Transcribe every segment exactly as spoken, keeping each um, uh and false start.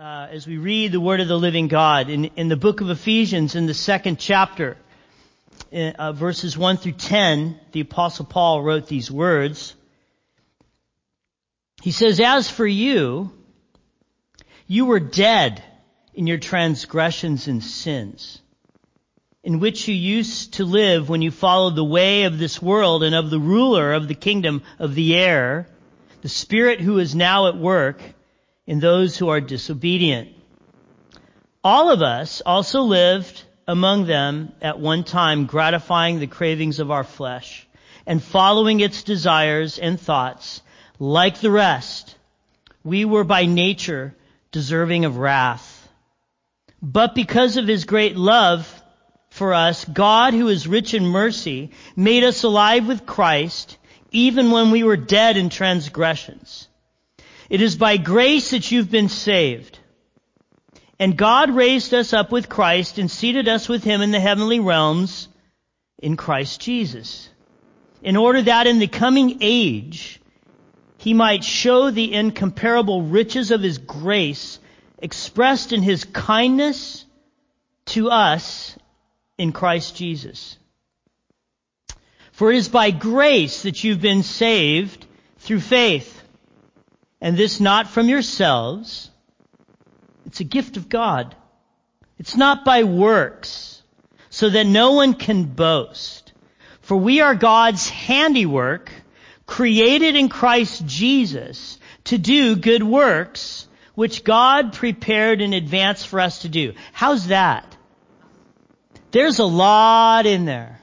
uh, as we read the Word of the living God in, in the book of Ephesians, in the second chapter, in, uh, verses one through ten, the Apostle Paul wrote these words. He says, "As for you, you were dead in your transgressions and sins, in which you used to live when you followed the way of this world and of the ruler of the kingdom of the air, the spirit who is now at work in those who are disobedient. All of us also lived among them at one time, gratifying the cravings of our flesh and following its desires and thoughts. Like the rest, we were by nature deserving of wrath. But because of His great love for us, God, who is rich in mercy, made us alive with Christ, even when we were dead in transgressions. It is by grace that you've been saved. And God raised us up with Christ and seated us with Him in the heavenly realms in Christ Jesus, in order that in the coming age He might show the incomparable riches of His grace expressed in His kindness to us in Christ Jesus. For it is by grace that you've been saved through faith, and this not from yourselves. It's a gift of God. It's not by works, so that no one can boast. For we are God's handiwork, created in Christ Jesus to do good works, which God prepared in advance for us to do." How's that? There's a lot in there.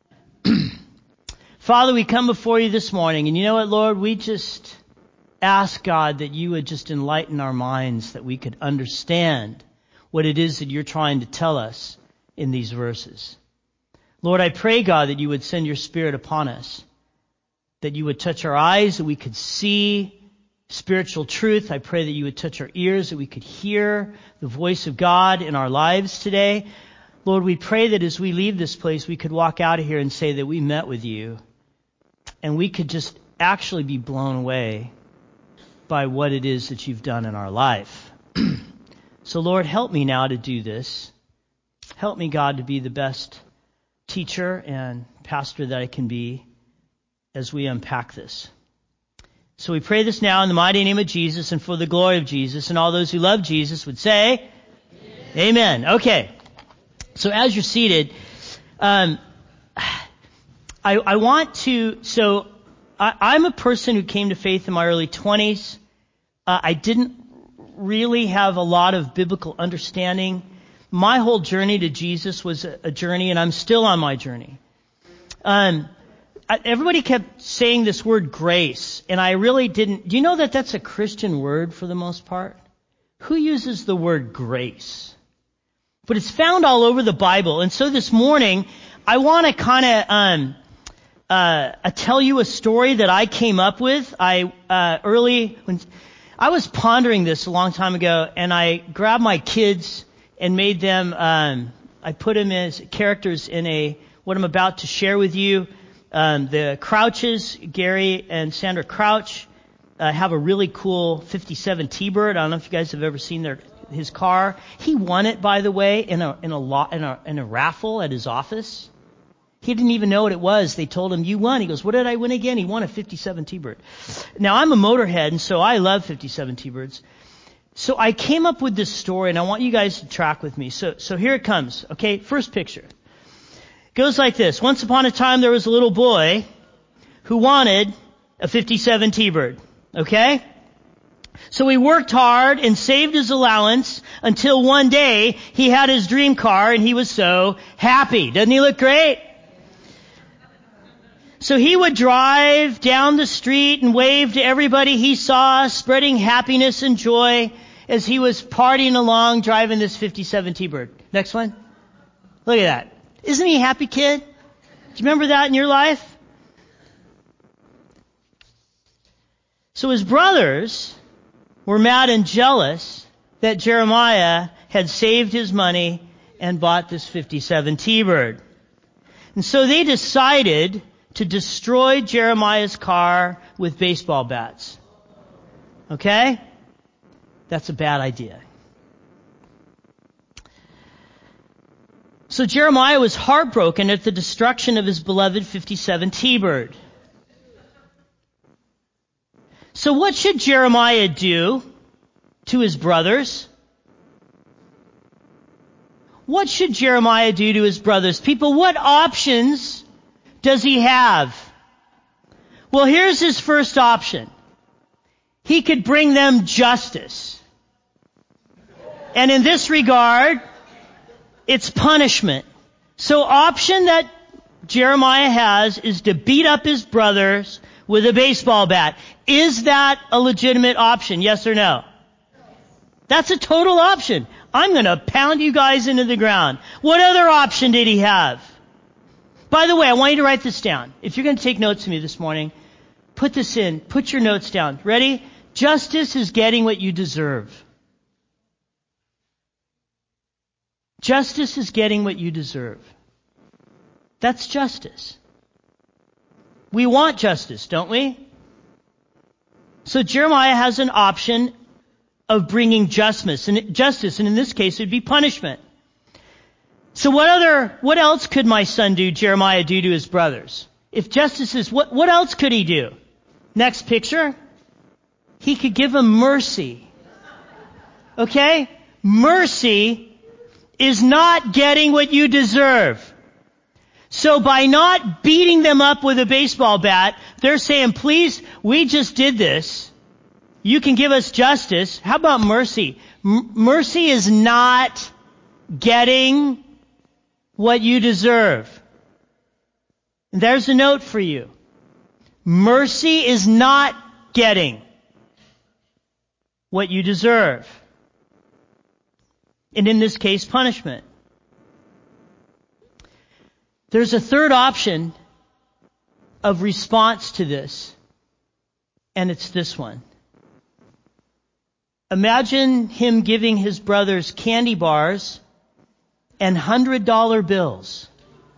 Father, we come before you this morning, and you know what, Lord? We just ask, God, that you would just enlighten our minds, that we could understand what it is that you're trying to tell us in these verses. Lord, I pray, God, that you would send your Spirit upon us, that you would touch our eyes, that we could see spiritual truth. I pray that you would touch our ears, that we could hear the voice of God in our lives today. Lord, we pray that as we leave this place, we could walk out of here and say that we met with you, and we could just actually be blown away by what it is that you've done in our life. So, Lord, help me now to do this. Help me, God, to be the best teacher and pastor that I can be as we unpack this. So we pray this now in the mighty name of Jesus and for the glory of Jesus, and all those who love Jesus would say, Amen. Amen. Okay. So as you're seated, um, I, I want to, so I, I'm a person who came to faith in my early twenties. Uh, I didn't really have a lot of biblical understanding. My whole journey to Jesus was a, a journey, and I'm still on my journey. Um, I, everybody kept saying this word grace, and I really didn't. Do you know that that's a Christian word for the most part? Who uses the word grace? But it's found all over the Bible. And so this morning, I want to kind of um, uh, uh, tell you a story that I came up with. I uh, early when I was pondering this a long time ago, and I grabbed my kids and made them. Um, I put them as characters in a what I'm about to share with you. Um, the Crouches, Gary and Sandra Crouch, uh, have a really cool fifty-seven T-Bird. I don't know if you guys have ever seen their. His car. He won it, by the way, in a in a lot in a in a raffle at his office. He didn't even know what it was. They told him, "You won." He goes, "What did I win again?" He won a fifty-seven T-Bird. Now I'm a motorhead, and so I love fifty-seven T-Birds. So I came up with this story, and I want you guys to track with me. So so here it comes. Okay, first picture. It goes like this: Once upon a time, there was a little boy who wanted a fifty-seven T-Bird. Okay. So he worked hard and saved his allowance until one day he had his dream car and he was so happy. Doesn't he look great? So he would drive down the street and wave to everybody he saw, spreading happiness and joy as he was partying along driving this fifty-seven T-Bird. Next one. Look at that. Isn't he a happy kid? Do you remember that in your life? So his brothers were mad and jealous that Jeremiah had saved his money and bought this fifty-seven T-Bird. And so they decided to destroy Jeremiah's car with baseball bats. Okay? That's a bad idea. So Jeremiah was heartbroken at the destruction of his beloved fifty-seven T-Bird. So what should Jeremiah do to his brothers? What should Jeremiah do to his brothers? People, what options does he have? Well, here's his first option. He could bring them justice. And in this regard, it's punishment. So option that Jeremiah has is to beat up his brothers with a baseball bat. Is that a legitimate option? Yes or no? That's a total option. I'm going to pound you guys into the ground. What other option did he have? By the way, I want you to write this down. If you're going to take notes with me this morning, put this in. Put your notes down. Ready? Justice is getting what you deserve. Justice is getting what you deserve. That's justice. We want justice, don't we? So Jeremiah has an option of bringing justice, and justice, and in this case, it would be punishment. So what other, what else could my son do, Jeremiah do to his brothers? If justice is, what, what else could he do? Next picture. He could give them mercy. Okay? Mercy is not getting what you deserve. So by not beating them up with a baseball bat, they're saying, please, we just did this. You can give us justice. How about mercy? M- mercy is not getting what you deserve. And there's a note for you. Mercy is not getting what you deserve. And in this case, punishment. There's a third option of response to this, and it's this one. Imagine him giving his brothers candy bars and one hundred dollar bills.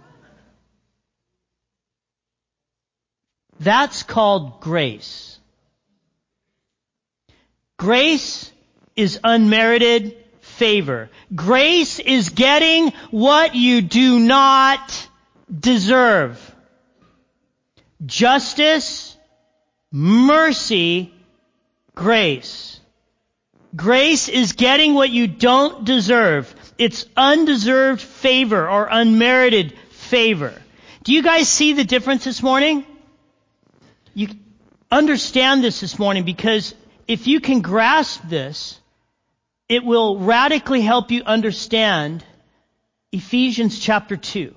That's called grace. Grace is unmerited favor. Grace is getting what you do not deserve. Justice, mercy, grace. Grace is getting what you don't deserve. It's undeserved favor or unmerited favor. Do you guys see the difference this morning? You understand this this morning, because if you can grasp this, it will radically help you understand Ephesians chapter two.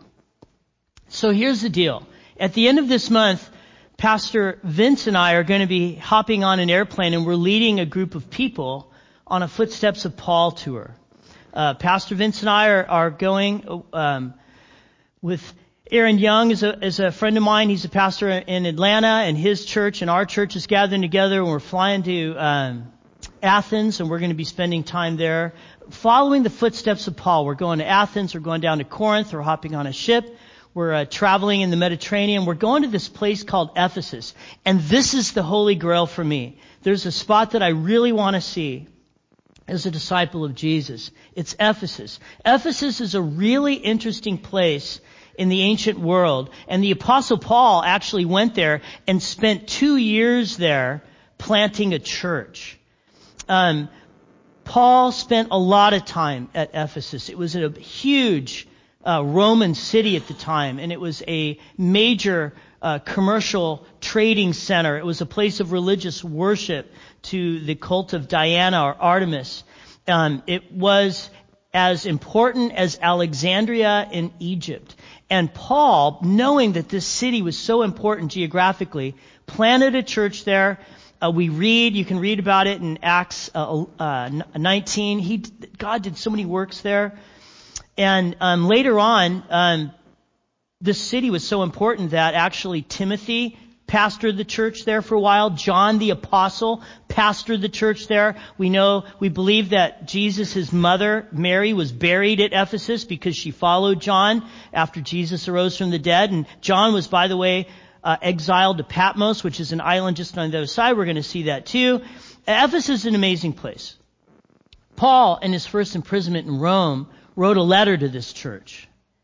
So here's the deal. At the end of this month, Pastor Vince and I are going to be hopping on an airplane, and we're leading a group of people on a Footsteps of Paul tour. Uh, Pastor Vince and I are, are going um, with Aaron Young is a, is a friend of mine. He's a pastor in Atlanta, and his church and our church is gathering together, and we're flying to um, Athens, and we're going to be spending time there. Following the footsteps of Paul, we're going to Athens, we're going down to Corinth, we're hopping on a ship, we're uh, traveling in the Mediterranean. We're going to this place called Ephesus, and this is the Holy Grail for me. There's a spot that I really want to see as a disciple of Jesus. It's Ephesus. Ephesus is a really interesting place in the ancient world, and the Apostle Paul actually went there and spent two years there planting a church. Um, Paul spent a lot of time at Ephesus. It was a huge uh, Roman city at the time, and it was a major uh, commercial trading center. It was a place of religious worship to the cult of Diana or Artemis. Um, it was as important as Alexandria in Egypt. And Paul, knowing that this city was so important geographically, planted a church there. Uh, we read, you can read about it in Acts uh, uh, nineteen. He, God did so many works there. And um, later on, um, this city was so important that actually Timothy pastored the church there for a while. John the Apostle pastored the church there. We know, we believe that Jesus, his mother, Mary, was buried at Ephesus because she followed John after Jesus arose from the dead. And John was, by the way, uh, exiled to Patmos, which is an island just on the other side. We're going to see that too. Ephesus is an amazing place. Paul, in his first imprisonment in Rome, wrote a letter to this church.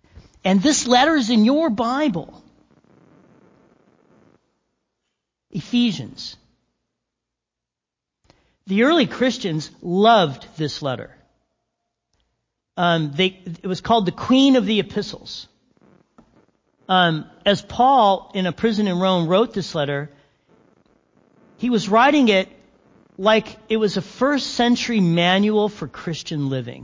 And this letter is in your Bible. Ephesians. The early Christians loved this letter. Um, they, it was called the Queen of the Epistles. Um, as Paul, in a prison in Rome, wrote this letter, he was writing it like it was a first century manual for Christian living.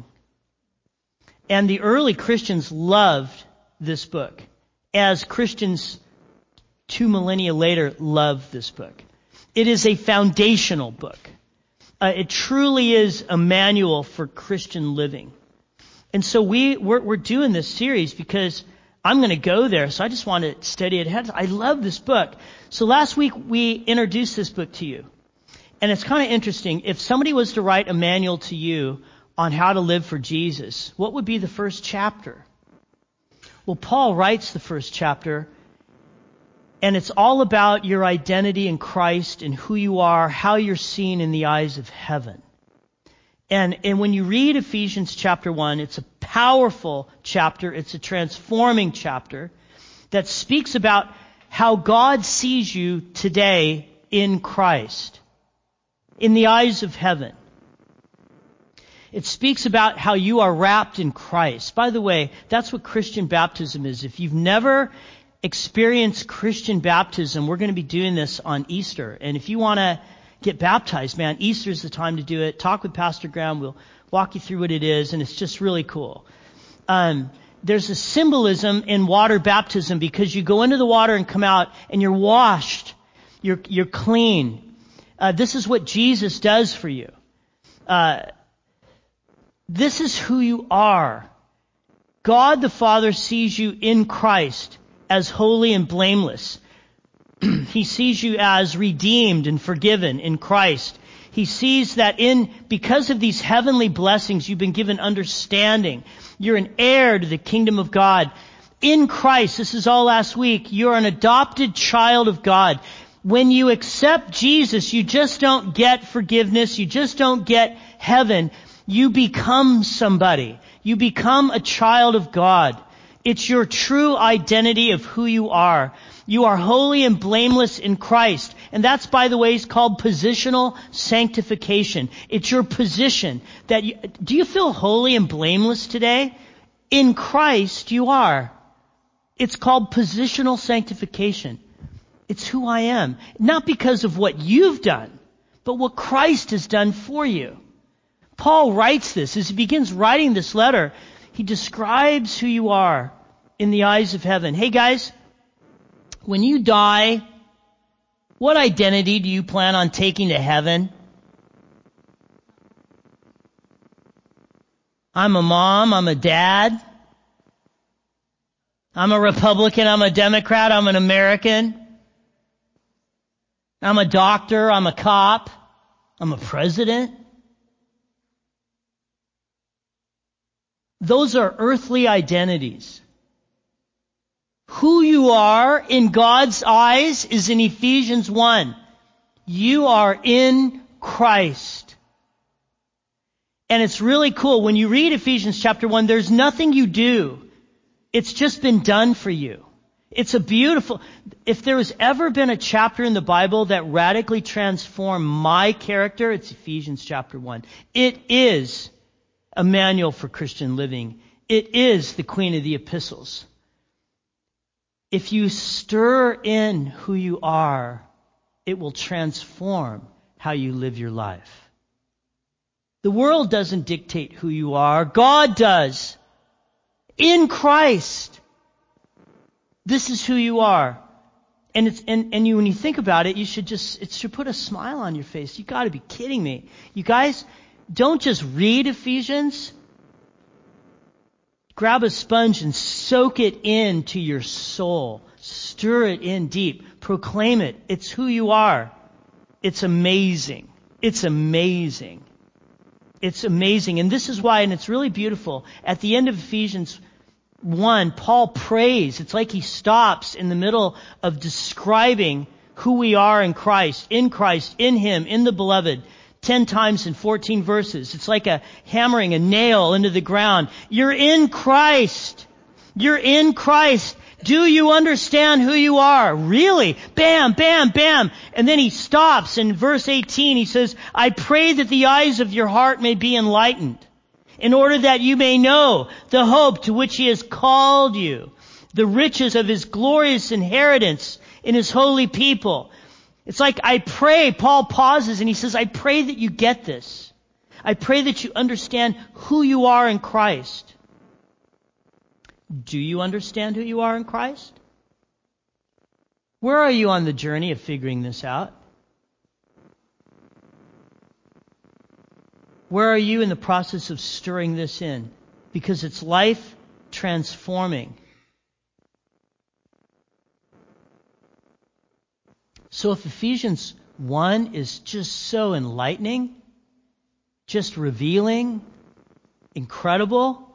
And the early Christians loved this book, as Christians two millennia later love this book. It is a foundational book. Uh, it truly is a manual for Christian living. And so we, we're, we're doing this series because I'm going to go there, so I just want to study it ahead. I love this book. So last week we introduced this book to you. And it's kind of interesting. If somebody was to write a manual to you on how to live for Jesus, what would be the first chapter? Well, Paul writes the first chapter, and it's all about your identity in Christ and who you are, how you're seen in the eyes of heaven. And, and when you read Ephesians chapter one, it's a powerful chapter. It's a transforming chapter that speaks about how God sees you today in Christ, in the eyes of heaven. It speaks about how you are wrapped in Christ. By the way, that's what Christian baptism is. If you've never experienced Christian baptism, we're going to be doing this on Easter. And if you want to get baptized, man, Easter is the time to do it. Talk with Pastor Graham. We'll walk you through what it is, and it's just really cool. Um, there's a symbolism in water baptism because you go into the water and come out, and you're washed. You're you're clean. Uh, this is what Jesus does for you. Uh, this is who you are. God the Father sees you in Christ as holy and blameless. He sees you as redeemed and forgiven in Christ. He sees that in, because of these heavenly blessings, you've been given understanding. You're an heir to the kingdom of God. In Christ, this is all last week, you're an adopted child of God. When you accept Jesus, you just don't get forgiveness. You just don't get heaven. You become somebody. You become a child of God. It's your true identity of who you are. You are holy and blameless in Christ. And that's, by the way, is called positional sanctification. It's your position that you, do you feel holy and blameless today? In Christ you are. It's called positional sanctification. It's who I am. Not because of what you've done, but what Christ has done for you. Paul writes this. As he begins writing this letter, he describes who you are in the eyes of heaven. Hey guys, when you die, what identity do you plan on taking to heaven? I'm a mom, I'm a dad, I'm a Republican, I'm a Democrat, I'm an American, I'm a doctor, I'm a cop, I'm a president. Those are earthly identities. Who you are in God's eyes is in Ephesians one. You are in Christ. And it's really cool. When you read Ephesians chapter one, there's nothing you do. It's just been done for you. It's a beautiful... If there has ever been a chapter in the Bible that radically transformed my character, it's Ephesians chapter one. It is a manual for Christian living. It is the Queen of the Epistles. If you stir in who you are, it will transform how you live your life. The world doesn't dictate who you are. God does. In Christ. This is who you are. And it's and, and you when you think about it, you should just it should put a smile on your face. You gotta be kidding me. You guys, don't just read Ephesians. Grab a sponge and soak it into your soul. Stir it in deep. Proclaim it. It's who you are. It's amazing. It's amazing. It's amazing. And this is why, and it's really beautiful, at the end of Ephesians one, Paul prays. It's like he stops in the middle of describing who we are in Christ, in Christ, in Him, in the Beloved. Ten times in fourteen verses. It's like a hammering a nail into the ground. You're in Christ. You're in Christ. Do you understand who you are? Really? Bam, bam, bam. And then he stops in verse eighteen. He says, I pray that the eyes of your heart may be enlightened, in order that you may know the hope to which he has called you, the riches of his glorious inheritance in his holy people. It's like, I pray, Paul pauses and he says, I pray that you get this. I pray that you understand who you are in Christ. Do you understand who you are in Christ? Where are you on the journey of figuring this out? Where are you in the process of stirring this in? Because it's life transforming. So if Ephesians one is just so enlightening, just revealing, incredible,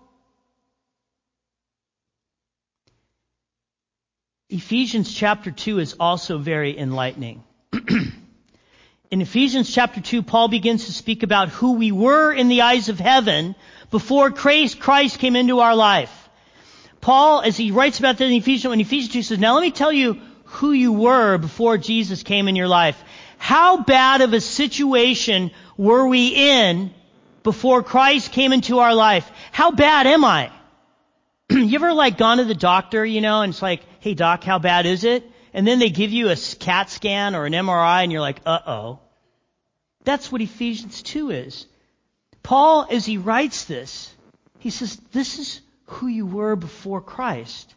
Ephesians chapter two is also very enlightening. In Ephesians chapter two, Paul begins to speak about who we were in the eyes of heaven before Christ came into our life. Paul, as he writes about that in Ephesians, in Ephesians two, says, now let me tell you who you were before Jesus came in your life. How bad of a situation were we in before Christ came into our life? How bad am I? You ever like gone to the doctor, you know, and it's like, hey doc, how bad is it? And then they give you a CAT scan or an M R I and you're like, uh-oh. That's what Ephesians two is. Paul, as he writes this, he says, this is who you were before Christ.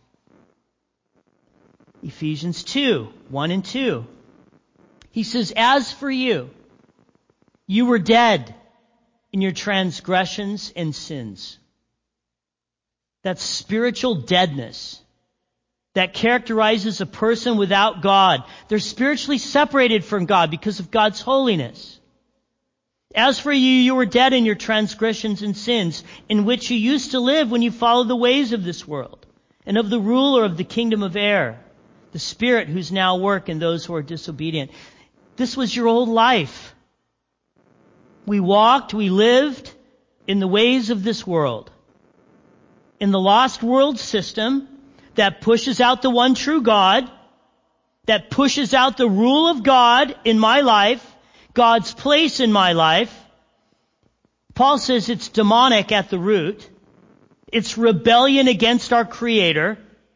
Ephesians two, one and two. He says, as for you, you were dead in your transgressions and sins. That's spiritual deadness that characterizes a person without God. They're spiritually separated from God because of God's holiness. As for you, you were dead in your transgressions and sins, in which you used to live when you followed the ways of this world, and of the ruler of the kingdom of air, the spirit who's now at work in those who are disobedient. This was your old life. We walked, we lived in the ways of this world. In the lost world system that pushes out the one true God, that pushes out the rule of God in my life, God's place in my life. Paul says it's demonic at the root. It's rebellion against our Creator.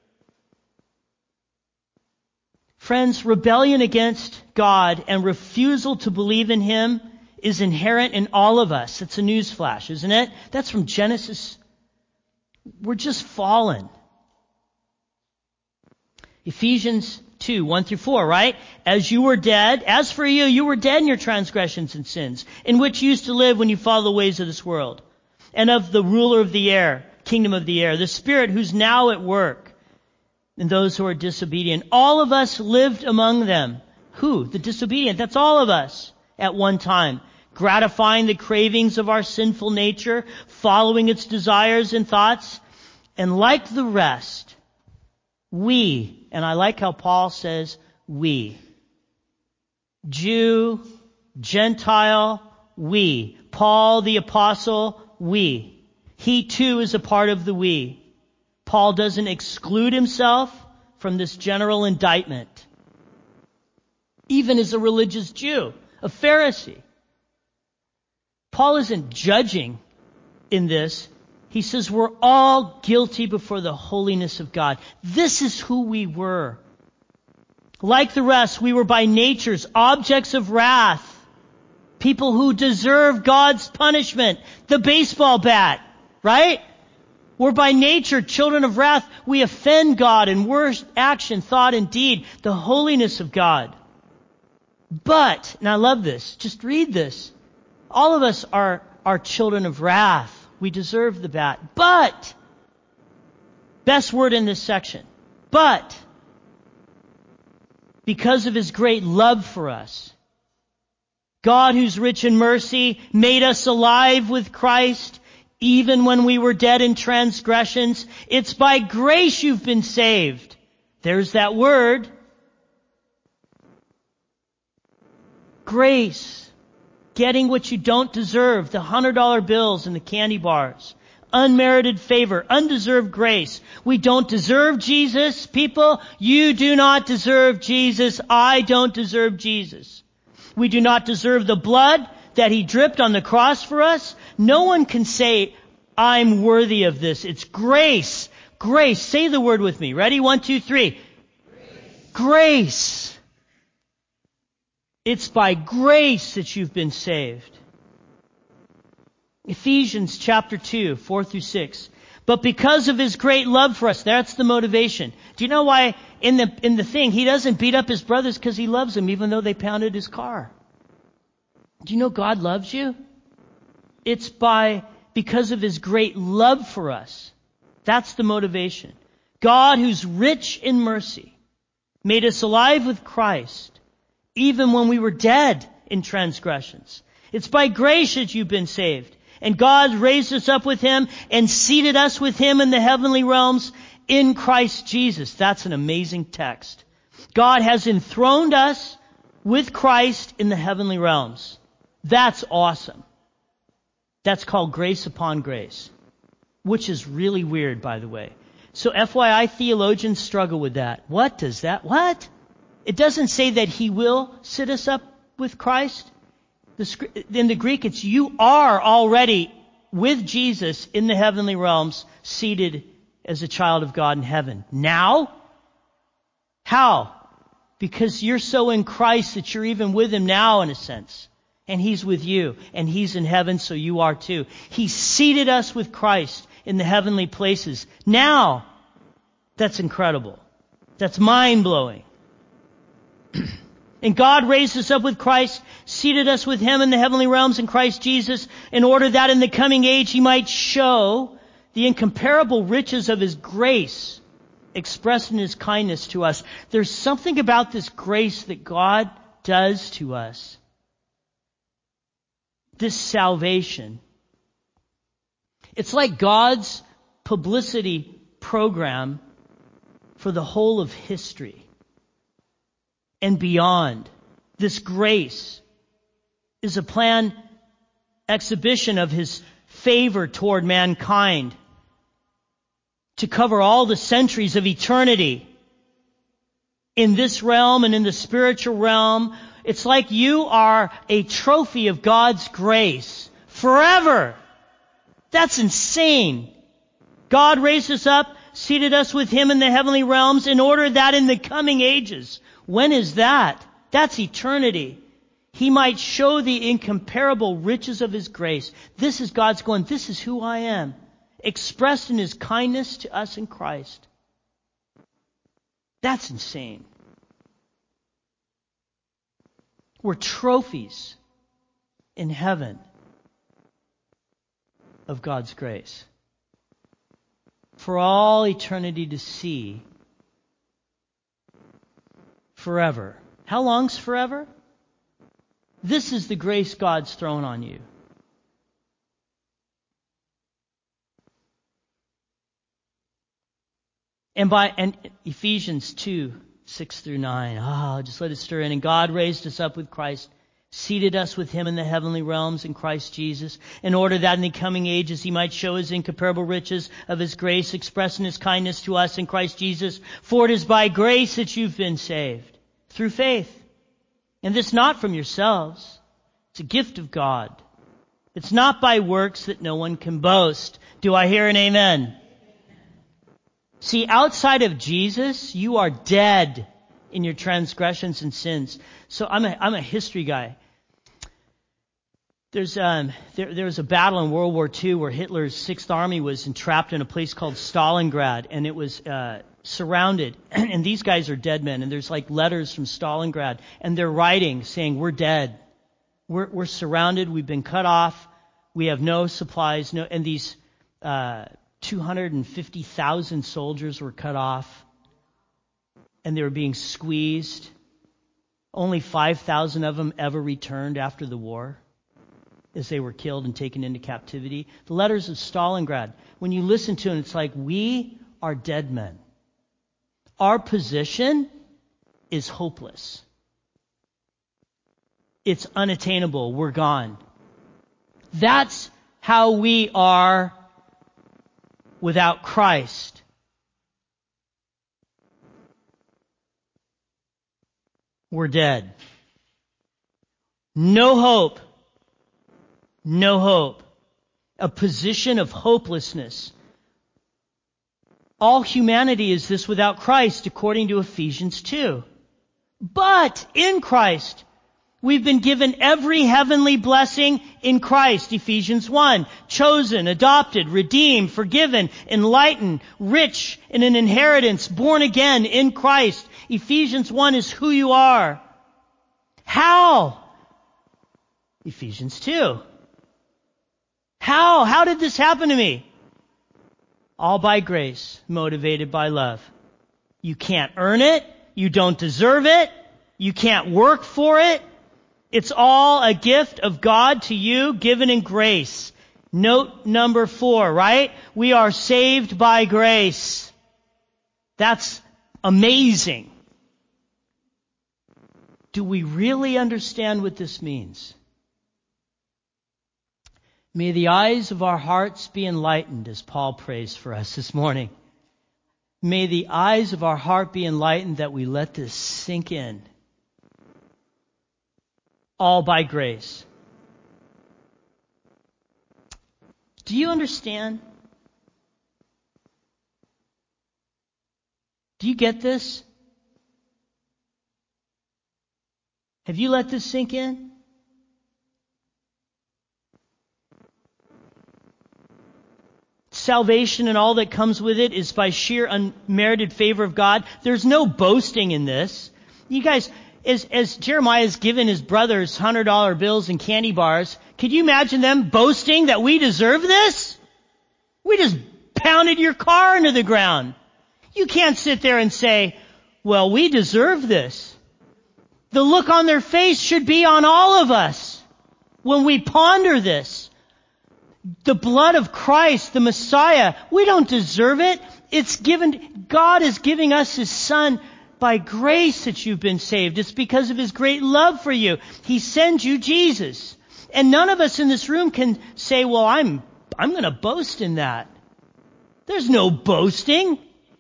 Friends, rebellion against God and refusal to believe in Him is inherent in all of us. It's a newsflash, isn't it? That's from Genesis. We're just fallen. Ephesians two, one through four, right? As you were dead, as for you, you were dead in your transgressions and sins, in which you used to live when you follow the ways of this world, and of the ruler of the air, kingdom of the air, the spirit who's now at work in those who are disobedient. All of us lived among them. Who? The disobedient. That's all of us at one time. Gratifying the cravings of our sinful nature, following its desires and thoughts. And like the rest, we, and I like how Paul says we. Jew, Gentile, we. Paul the apostle, we. He too is a part of the we. Paul doesn't exclude himself from this general indictment. Even as a religious Jew, a Pharisee. Paul isn't judging in this. He says we're all guilty before the holiness of God. This is who we were. Like the rest, we were by natures objects of wrath. People who deserve God's punishment. The baseball bat, right? We're by nature children of wrath. We offend God in word, action, thought, and deed. The holiness of God. But, and I love this, just read this. All of us are, are children of wrath. We deserve the bat. But, best word in this section, but, because of His great love for us, God, who's rich in mercy, made us alive with Christ, even when we were dead in transgressions. It's by grace you've been saved. There's that word. Grace. Getting what you don't deserve, the hundred dollar bills and the candy bars. unmerited favor, undeserved grace. We don't deserve Jesus, people. You do not deserve Jesus. I don't deserve Jesus. We do not deserve the blood that He dripped on the cross for us. No one can say, I'm worthy of this. It's grace. Grace. Say the word with me. Ready? One, two, three. Grace. Grace. It's by grace that you've been saved. Ephesians chapter two, four through six. But because of His great love for us, that's the motivation. Do you know why in the in the thing He doesn't beat up His brothers? Because He loves them, even though they pounded His car. Do you know God loves you? It's by because of His great love for us. That's the motivation. God, who's rich in mercy, made us alive with Christ, even when we were dead in transgressions. It's by grace that you've been saved. And God raised us up with Him and seated us with Him in the heavenly realms in Christ Jesus. That's an amazing text. God has enthroned us with Christ in the heavenly realms. That's awesome. That's called grace upon grace, which is really weird, by the way. So F Y I, theologians struggle with that. What does that, what? It doesn't say that He will sit us up with Christ. The, in the Greek, it's you are already with Jesus in the heavenly realms, seated as a child of God in heaven. Now? How? Because you're so in Christ that you're even with Him now, in a sense. And He's with you. And He's in heaven, so you are too. He seated us with Christ in the heavenly places. Now! That's incredible. That's mind-blowing. And God raised us up with Christ, seated us with Him in the heavenly realms in Christ Jesus, in order that in the coming age He might show the incomparable riches of His grace expressed in His kindness to us. There's something about this grace that God does to us. This salvation. It's like God's publicity program for the whole of history. And beyond. This grace is a planned exhibition of His favor toward mankind to cover all the centuries of eternity. In this realm and in the spiritual realm, it's like you are a trophy of God's grace forever. That's insane. God raised us up, seated us with Him in the heavenly realms in order that in the coming ages. When is that? That's eternity. He might show the incomparable riches of His grace. This is God's going, this is who I am, expressed in His kindness to us in Christ. That's insane. We're trophies in heaven of God's grace. For all eternity to see. Forever. How long's forever? This is the grace God's thrown on you. And by and Ephesians two, six through nine. Ah, just let it stir in. And God raised us up with Christ, seated us with Him in the heavenly realms in Christ Jesus, in order that in the coming ages He might show His incomparable riches of His grace expressed in His kindness to us in Christ Jesus. For it is by grace that you've been saved. Through faith. And this not from yourselves. It's a gift of God. It's not by works that no one can boast. Do I hear an amen? See, outside of Jesus, you are dead in your transgressions and sins. So I'm a, I'm a history guy. There's um, there, there was a battle in World War Two where Hitler's Sixth Army was entrapped in a place called Stalingrad, and it was uh, surrounded. And these guys are dead men, and there's like letters from Stalingrad, and they're writing saying, "We're dead. We're we're surrounded. We've been cut off. We have no supplies. No." And these uh, two hundred fifty thousand soldiers were cut off, and they were being squeezed. Only five thousand of them ever returned after the war, as they were killed and taken into captivity. The letters of Stalingrad, when you listen to them, it's like, we are dead men. Our position is hopeless. It's unattainable. We're gone. That's how we are without Christ. We're dead. No hope. No hope. A position of hopelessness. All humanity is this without Christ, according to Ephesians two. But in Christ, we've been given every heavenly blessing in Christ, Ephesians one. Chosen, adopted, redeemed, forgiven, enlightened, rich in an inheritance, born again in Christ. Ephesians one is who you are. How? Ephesians two. How? How did this happen to me? All by grace, motivated by love. You can't earn it. You don't deserve it. You can't work for it. It's all a gift of God to you, given in grace. Note number four, right? We are saved by grace. That's amazing. Do we really understand what this means? May the eyes of our hearts be enlightened, as Paul prays for us this morning. May the eyes of our heart be enlightened that we let this sink in. All by grace. Do you understand? Do you get this? Have you let this sink in? Salvation and all that comes with it is by sheer unmerited favor of God. There's no boasting in this. You guys, as, as Jeremiah has given his brothers one hundred dollar bills and candy bars, could you imagine them boasting that we deserve this? We just pounded your car into the ground. You can't sit there and say, well, we deserve this. The look on their face should be on all of us when we ponder this. The blood of Christ, the Messiah, we don't deserve it. It's given, God is giving us His Son by grace that you've been saved. It's because of His great love for you. He sends you Jesus. And none of us in this room can say, well, I'm, I'm going to boast in that. There's no boasting.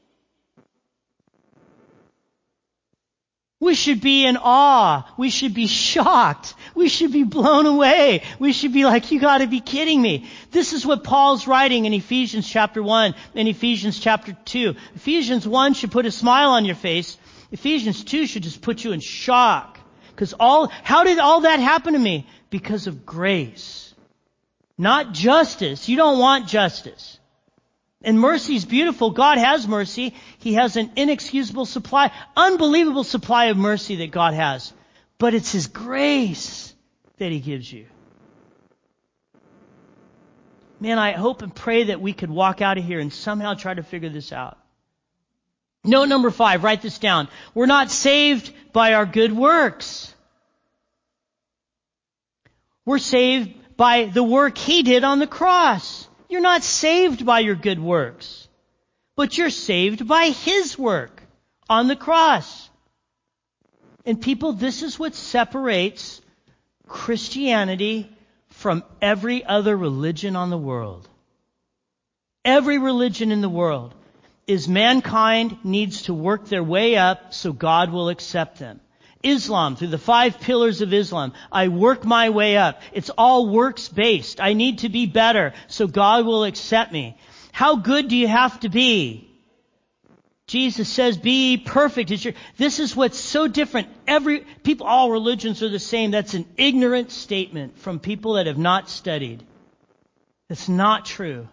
We should be in awe. We should be shocked. We should be blown away. We should be like, you got to be kidding me. This is what Paul's writing in Ephesians chapter one and Ephesians chapter two. Ephesians one should put a smile on your face. Ephesians two should just put you in shock. Because all, how did all that happen to me? Because of grace. Not justice. You don't want justice. And mercy is beautiful. God has mercy. He has an inexcusable supply, unbelievable supply of mercy that God has. But it's His grace that He gives you. Man, I hope and pray that we could walk out of here and somehow try to figure this out. Note number five, write this down. We're not saved by our good works. We're saved by the work He did on the cross. You're not saved by your good works, but you're saved by His work on the cross. And people, this is what separates Christianity from every other religion on the world. Every religion in the world is mankind needs to work their way up so God will accept them. Islam, through the five pillars of Islam, I work my way up. It's all works-based. I need to be better so God will accept me. How good do you have to be? Jesus says, be perfect. As your, this is what's so different. Every people, all religions are the same. That's an ignorant statement from people that have not studied. That's not true.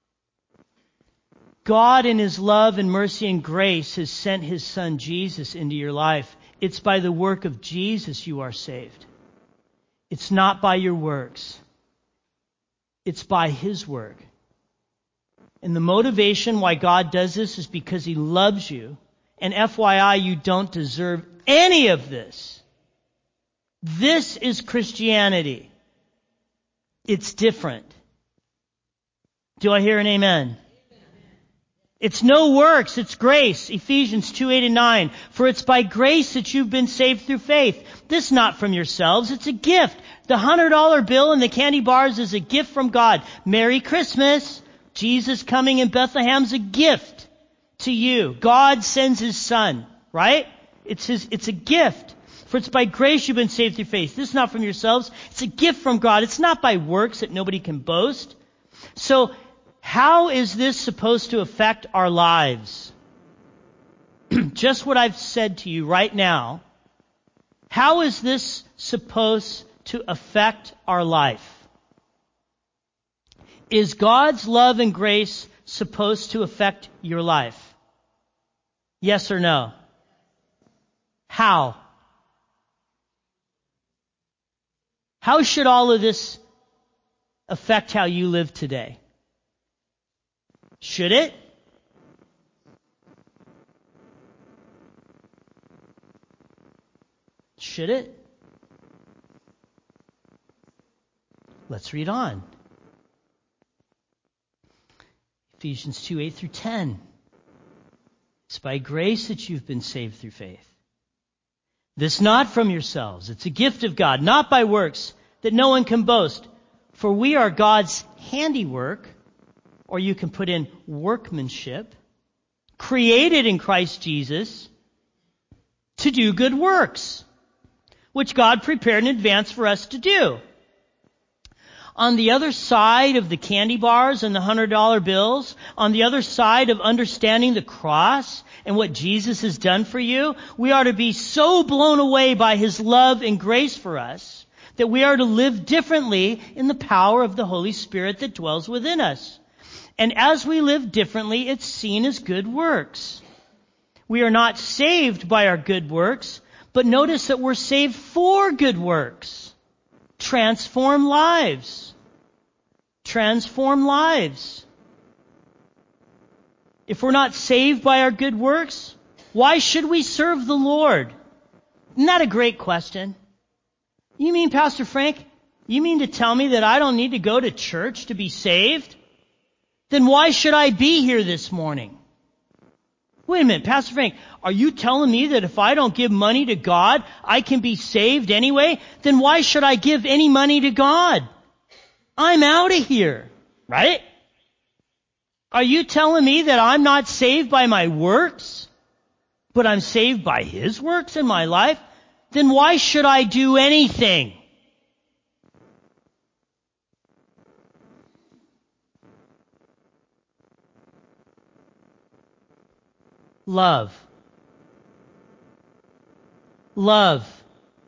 God in His love and mercy and grace has sent His Son Jesus into your life. It's by the work of Jesus you are saved. It's not by your works. It's by His work. And the motivation why God does this is because He loves you. And F Y I, you don't deserve any of this. This is Christianity. It's different. Do I hear an amen? It's no works, it's grace. Ephesians two, eight and nine. For it's by grace that you've been saved through faith. This not from yourselves, it's a gift. The one hundred dollar bill and the candy bars is a gift from God. Merry Christmas. Jesus coming in Bethlehem's a gift to you. God sends His Son, right? It's His, it's a gift. For it's by grace you've been saved through faith. This is not from yourselves. It's a gift from God. It's not by works that nobody can boast. So, how is this supposed to affect our lives? Just what I've said to you right now. How is this supposed to affect our life? Is God's love and grace supposed to affect your life? Yes or no? How? How should all of this affect how you live today? Should it? Should it? Let's read on. Ephesians two, eight through ten. It's by grace that you've been saved through faith. This not from yourselves. It's a gift of God, not by works, that no one can boast. For we are God's handiwork, or you can put in workmanship, created in Christ Jesus to do good works, which God prepared in advance for us to do. On the other side of the candy bars and the hundred dollar bills, on the other side of understanding the cross and what Jesus has done for you, we are to be so blown away by His love and grace for us that we are to live differently in the power of the Holy Spirit that dwells within us. And as we live differently, it's seen as good works. We are not saved by our good works, but notice that we're saved for good works. Transform lives. Transform lives. If we're not saved by our good works, why should we serve the Lord? Isn't that a great question? You mean, Pastor Frank, you mean to tell me that I don't need to go to church to be saved? Then why should I be here this morning? Wait a minute, Pastor Frank, are you telling me that if I don't give money to God, I can be saved anyway? Then why should I give any money to God? I'm out of here, right? Are you telling me that I'm not saved by my works, but I'm saved by His works in my life? Then why should I do anything? Love. Love.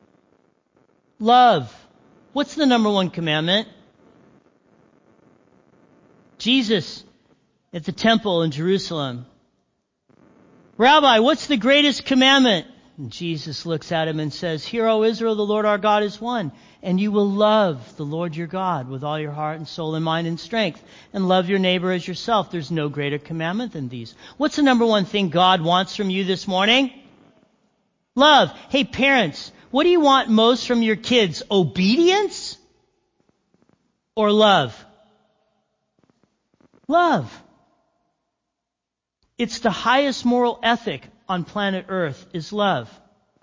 Love. What's the number one commandment? Jesus at the temple in Jerusalem. Rabbi, what's the greatest commandment? And Jesus looks at him and says, Hear, O Israel, the Lord our God is one. And you will love the Lord your God with all your heart and soul and mind and strength. And love your neighbor as yourself. There's no greater commandment than these. What's the number one thing God wants from you this morning? Love. Hey, parents, what do you want most from your kids? Obedience or love? Love. It's the highest moral ethic on planet Earth is love.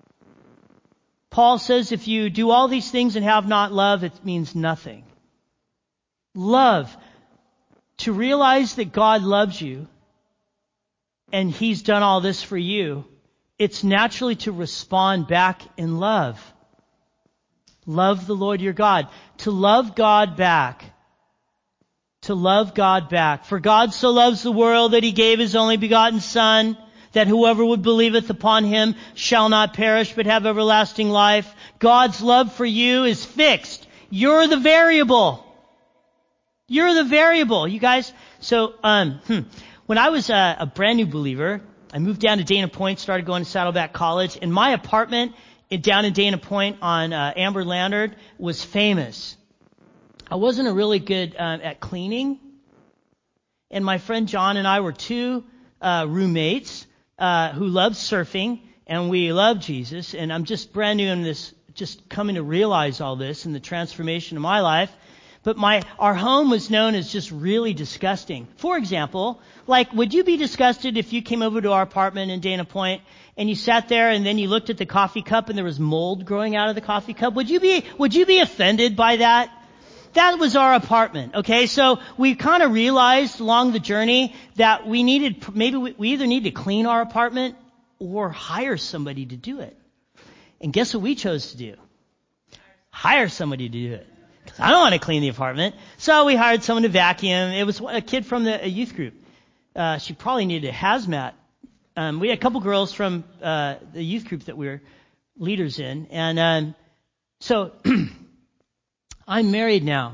Paul says if you do all these things and have not love, it means nothing. Love. To realize that God loves you and He's done all this for you, it's naturally to respond back in love. Love the Lord your God. To love God back. To love God back. For God so loves the world that He gave His only begotten Son, that whoever would believeth upon Him shall not perish but have everlasting life. God's love for you is fixed. You're the variable. You're the variable, you guys. So, um, hmm, when I was a, a brand new believer, I moved down to Dana Point, started going to Saddleback College, and my apartment in, down in Dana Point on uh, Amber Lannard was famous. I wasn't a really good uh, at cleaning, and my friend John and I were two uh, roommates uh, who loved surfing, and we loved Jesus. And I'm just brand new in this, just coming to realize all this and the transformation of my life. But my our home was known as just really disgusting. For example, like, would you be disgusted if you came over to our apartment in Dana Point and you sat there and then you looked at the coffee cup and there was mold growing out of the coffee cup? Would you be would you be offended by that? that was our apartment. Okay, so we kind of realized along the journey that we needed, maybe we, we either need to clean our apartment or hire somebody to do it. And guess what we chose to do? Hire somebody to do it. Because I don't want to clean the apartment. So we hired someone to vacuum. It was a kid from the a youth group. Uh, she probably needed a hazmat. Um, we had a couple girls from uh, the youth group that we were leaders in. And um, so I'm married now.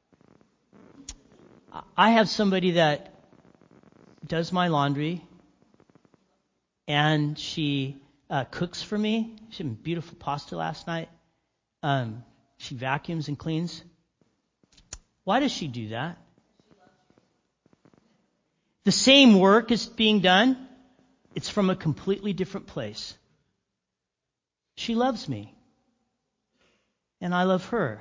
I have somebody that does my laundry. And she uh, cooks for me. She had beautiful pasta last night. Um, she vacuums and cleans. Why does she do that? The same work is being done. It's from a completely different place. She loves me. And I love her.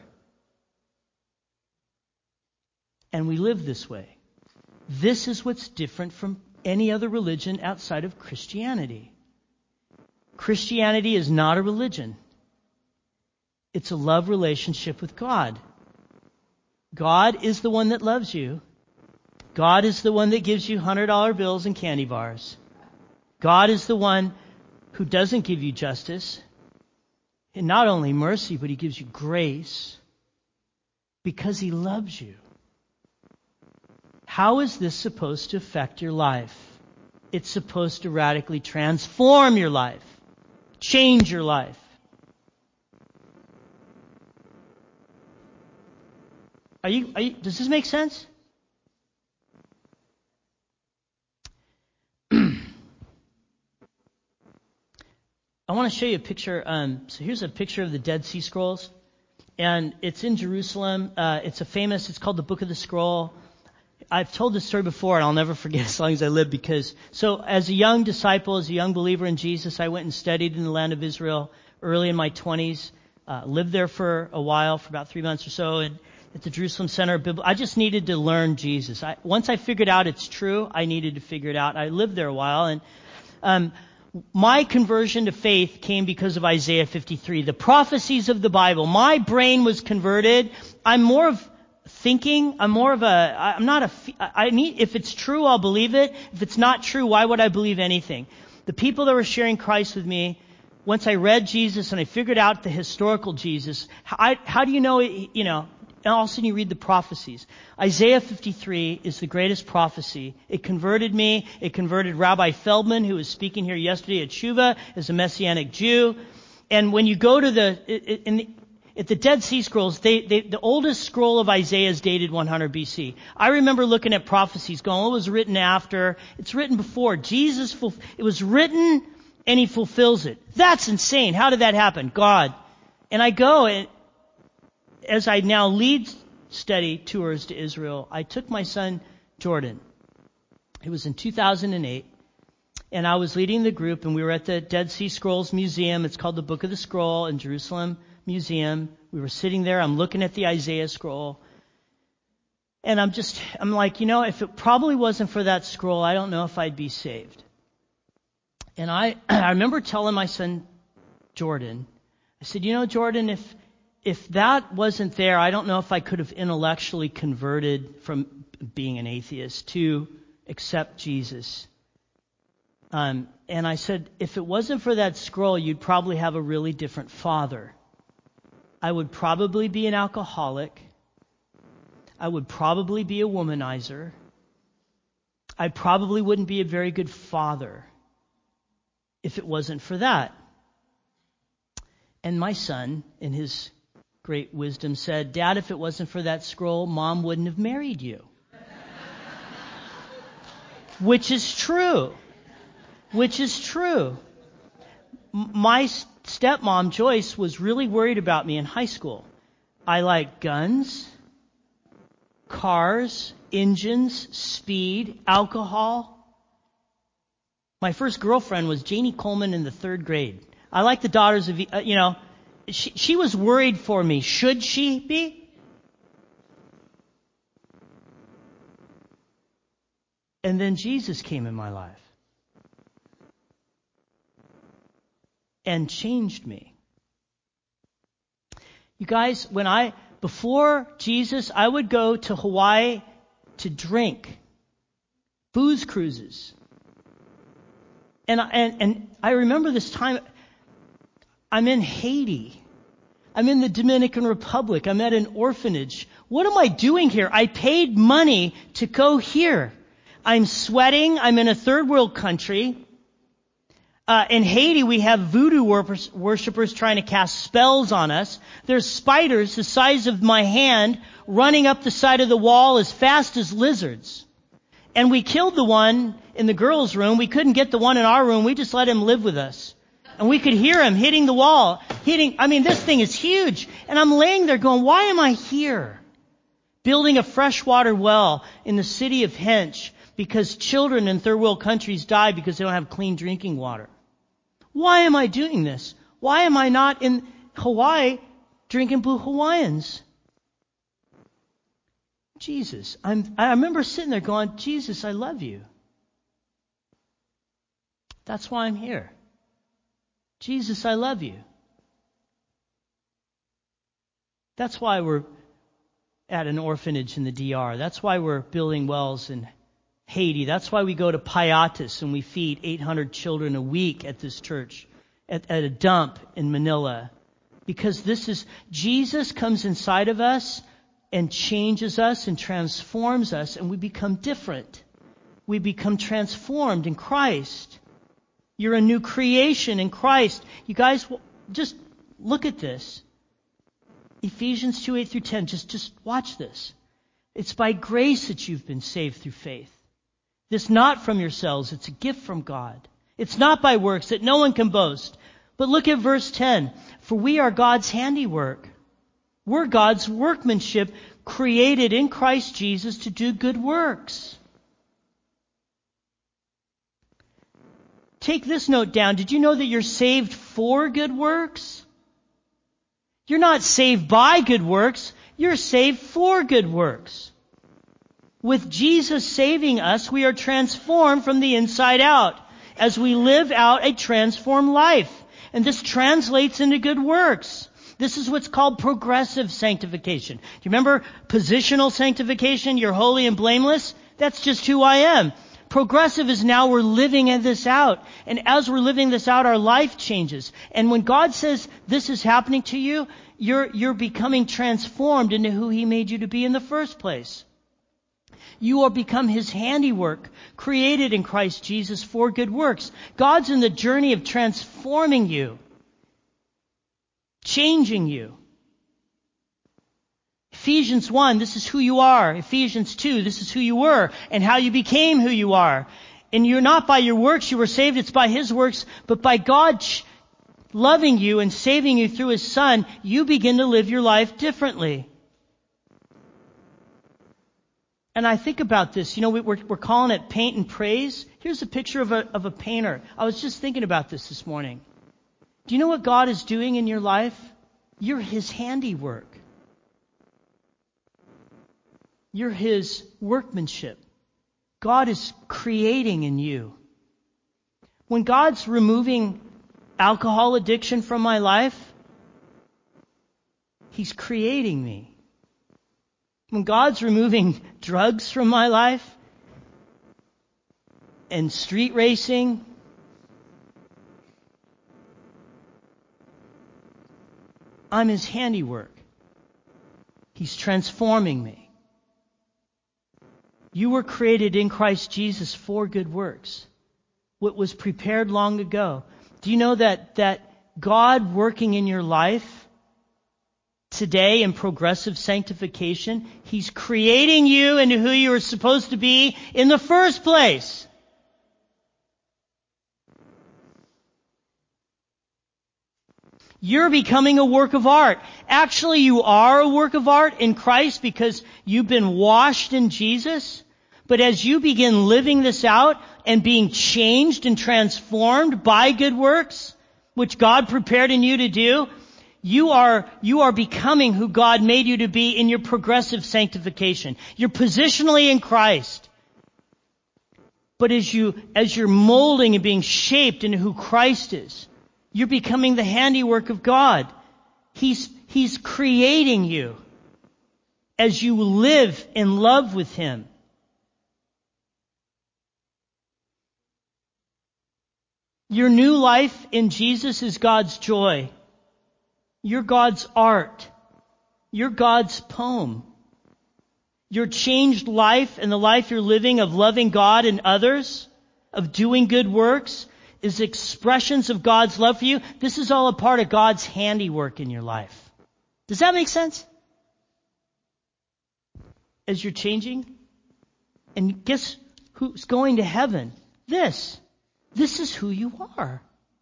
And we live this way. This is what's different from any other religion outside of Christianity. Christianity is not a religion. It's a love relationship with God. God is the one that loves you. God is the one that gives you one hundred dollar bills and candy bars. God is the one who doesn't give you justice. And not only mercy, but He gives you grace because He loves you. How is this supposed to affect your life? It's supposed to radically transform your life, change your life. Are you, are you, does this make sense? I want to show you a picture. Um, so here's a picture of the Dead Sea Scrolls. And it's in Jerusalem. Uh, it's a famous, it's called the Book of the Scroll. I've told this story before, and I'll never forget as long as I live, because, so as a young disciple, as a young believer in Jesus, I went and studied in the land of Israel early in my twenties, uh, lived there for a while, for about three months or so, and at the Jerusalem Center of Bible. I just needed to learn Jesus. I, once I figured out it's true, I needed to figure it out. I lived there a while, and um, my conversion to faith came because of Isaiah fifty-three, the prophecies of the Bible. My brain was converted. I'm more of thinking. I'm more of a, I'm not a, I need, if it's true, I'll believe it. If it's not true, why would I believe anything? The people that were sharing Christ with me, once I read Jesus and I figured out the historical Jesus, how, how do you know, you know, and all of a sudden you read the prophecies. Isaiah fifty-three is the greatest prophecy. It converted me. It converted Rabbi Feldman, who was speaking here yesterday at Shuvah as a Messianic Jew. And when you go to the, in the, at the Dead Sea Scrolls, they, they, the oldest scroll of Isaiah is dated one hundred B C. I remember looking at prophecies going, well, it was written after. It's written before. Jesus, fulf- it was written and He fulfills it. That's insane. How did that happen? God. And I go, and as I now lead study tours to Israel, I took my son Jordan. It was in two thousand eight. And I was leading the group, and we were at the Dead Sea Scrolls Museum. It's called the Book of the Scroll in Jerusalem Museum. We were sitting there. I'm looking at the Isaiah scroll. And I'm just, I'm like, you know, if it probably wasn't for that scroll, I don't know if I'd be saved. And I, I remember telling my son Jordan, I said, you know, Jordan, if, if that wasn't there, I don't know if I could have intellectually converted from being an atheist to accept Jesus. Um, and I said, if it wasn't for that scroll, you'd probably have a really different father. I would probably be an alcoholic. I would probably be a womanizer. I probably wouldn't be a very good father if it wasn't for that. And my son, in his great wisdom, said, Dad, if it wasn't for that scroll, Mom wouldn't have married you. Which is true. Which is true. My stepmom, Joyce, was really worried about me in high school. I like guns, cars, engines, speed, alcohol. My first girlfriend was Janie Coleman in the third grade. I like the daughters of, uh, you know, she, she was worried for me. Should she be? And then Jesus came in my life and changed me. You guys, when I, Before Jesus, I would go to Hawaii to drink. Booze cruises. And, and, and I remember this time, I'm in Haiti. I'm in the Dominican Republic. I'm at an orphanage. What am I doing here? I paid money to go here. I'm sweating. I'm in a third world country. Uh, in Haiti, we have voodoo worshippers trying to cast spells on us. There's spiders the size of my hand running up the side of the wall as fast as lizards. And we killed the one in the girls' room. We couldn't get the one in our room. We just let him live with us. And we could hear him hitting the wall, hitting, I mean, this thing is huge. And I'm laying there going, why am I here? Building a freshwater well in the city of Hench because children in third world countries die because they don't have clean drinking water. Why am I doing this? Why am I not in Hawaii drinking Blue Hawaiians? Jesus, I'm, I remember sitting there going, Jesus, I love you. That's why I'm here. Jesus, I love you. That's why we're at an orphanage in the D R. That's why we're building wells in Haiti. That's why we go to Payatas and we feed eight hundred children a week at this church, at, at a dump in Manila. Because this is, Jesus comes inside of us and changes us and transforms us, and we become different. We become transformed in Christ. You're a new creation in Christ. You guys, just look at this. Ephesians two, eight through ten. Just, just watch this. It's by grace that you've been saved through faith. This not from yourselves. It's a gift from God. It's not by works that no one can boast. But look at verse ten. For we are God's handiwork. We're God's workmanship, created in Christ Jesus to do good works. Take this note down. Did you know that you're saved for good works? You're not saved by good works. You're saved for good works. With Jesus saving us, we are transformed from the inside out as we live out a transformed life. And this translates into good works. This is what's called progressive sanctification. Do you remember positional sanctification? You're holy and blameless. That's just who I am. Progressive is now we're living this out. And as we're living this out, our life changes. And when God says this is happening to you, you're, you're becoming transformed into who He made you to be in the first place. You are become His handiwork, created in Christ Jesus for good works. God's in the journey of transforming you, changing you. Ephesians one, this is who you are. Ephesians two, this is who you were and how you became who you are. And you're not by your works you were saved, it's by His works, but by God loving you and saving you through His Son, you begin to live your life differently. And I think about this, you know, we're, we're calling it paint and praise. Here's a picture of a, of a painter. I was just thinking about this this morning. Do you know what God is doing in your life? You're His handiwork. You're His workmanship. God is creating in you. When God's removing alcohol addiction from my life, He's creating me. When God's removing drugs from my life and street racing, I'm His handiwork. He's transforming me. You were created in Christ Jesus for good works. What was prepared long ago. Do you know that, that God working in your life today in progressive sanctification, He's creating you into who you are supposed to be in the first place. You're becoming a work of art. Actually, you are a work of art in Christ because you've been washed in Jesus. But as you begin living this out and being changed and transformed by good works, which God prepared in you to do, you are, you are becoming who God made you to be in your progressive sanctification. You're positionally in Christ. But as you, as you're molding and being shaped into who Christ is, you're becoming the handiwork of God. He's, He's creating you. as you live in love with Him. Your new life in Jesus is God's joy. You're God's art. You're God's poem. Your changed life and the life you're living of loving God and others, of doing good works, is expressions of God's love for you. This is all a part of God's handiwork in your life. Does that make sense? As you're changing? And guess who's going to heaven? This. This is who you are.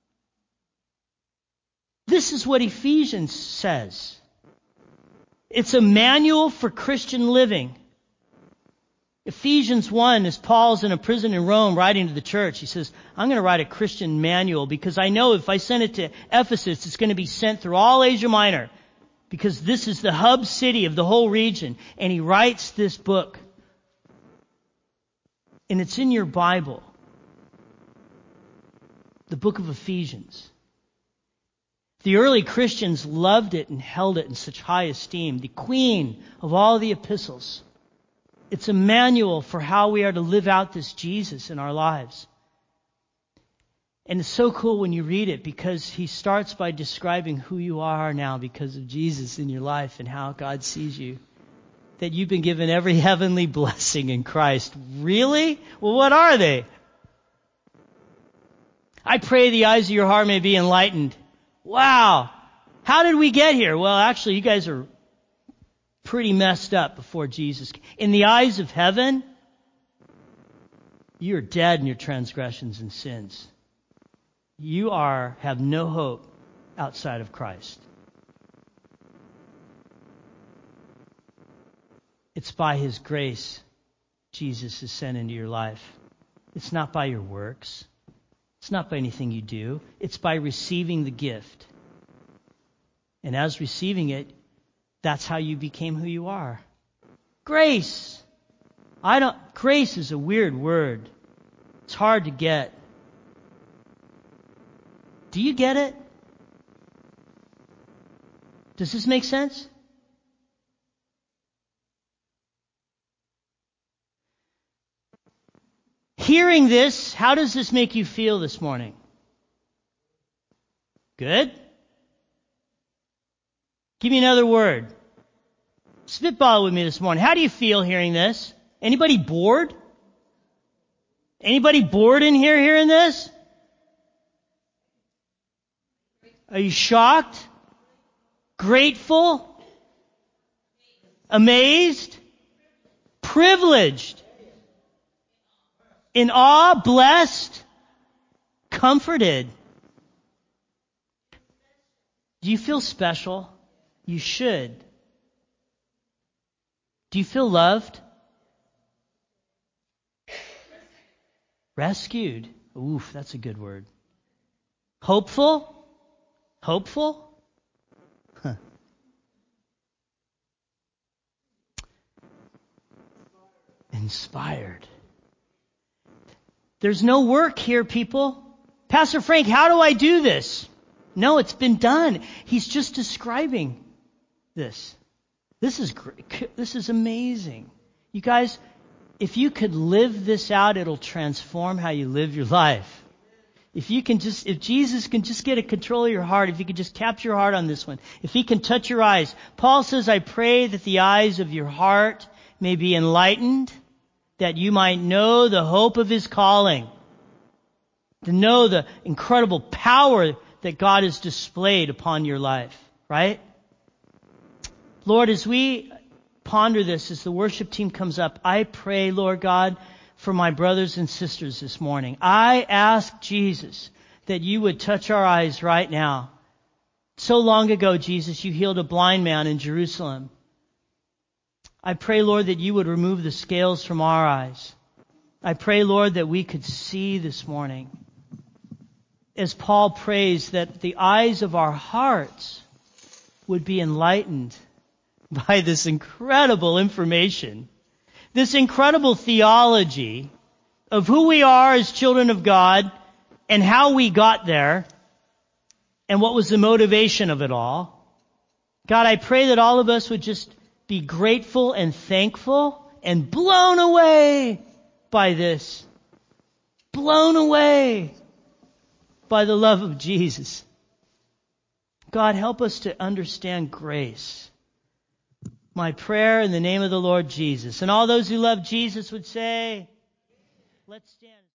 This is what Ephesians says. It's a manual for Christian living. Ephesians one, as Paul's in a prison in Rome writing to the church, he says, I'm going to write a Christian manual because I know if I send it to Ephesus, it's going to be sent through all Asia Minor because this is the hub city of the whole region. And he writes this book. And it's in your Bible. The book of Ephesians. The early Christians loved it and held it in such high esteem. The queen of all the epistles. It's a manual for how we are to live out this Jesus in our lives. And it's so cool when you read it because he starts by describing who you are now because of Jesus in your life and how God sees you. That you've been given every heavenly blessing in Christ. Really? Well, what are they? I pray the eyes of your heart may be enlightened. Wow. How did we get here? Well, actually, you guys are pretty messed up before Jesus. In the eyes of heaven, you're dead in your transgressions and sins. You are have no hope outside of Christ. It's by His grace Jesus is sent into your life. It's not by your works. It's not by anything you do. It's by receiving the gift. And as receiving it, that's how you became who you are. Grace. I don't, grace is a weird word. It's hard to get. Do you get it? Does this make sense? Hearing this, how does this make you feel this morning? Good? Give me another word. Spitball with me this morning. How do you feel hearing this? Anybody bored? Anybody bored in here hearing this? Are you shocked? Grateful? Amazed? Privileged? In awe, blessed, comforted. Do you feel special? You should. Do you feel loved? Rescued. Oof, that's a good word. Hopeful? Hopeful? Huh. Inspired. There's no work here, people. Pastor Frank, how do I do this? No, it's been done. He's just describing this. This is great. This is amazing. You guys, if you could live this out, it'll transform how you live your life. If you can just, if Jesus can just get a control of your heart, if you could just capture your heart on this one, if He can touch your eyes. Paul says, I pray that the eyes of your heart may be enlightened, that you might know the hope of His calling, to know the incredible power that God has displayed upon your life, right? Lord, as we ponder this, as the worship team comes up, I pray, Lord God, for my brothers and sisters this morning. I ask, Jesus, that you would touch our eyes right now. So long ago, Jesus, you healed a blind man in Jerusalem. I pray, Lord, that you would remove the scales from our eyes. I pray, Lord, that we could see this morning. As Paul prays, that the eyes of our hearts would be enlightened by this incredible information, this incredible theology of who we are as children of God and how we got there and what was the motivation of it all. God, I pray that all of us would just be grateful and thankful and blown away by this. Blown away by the love of Jesus. God, help us to understand grace. My prayer in the name of the Lord Jesus. And all those who love Jesus would say, let's stand.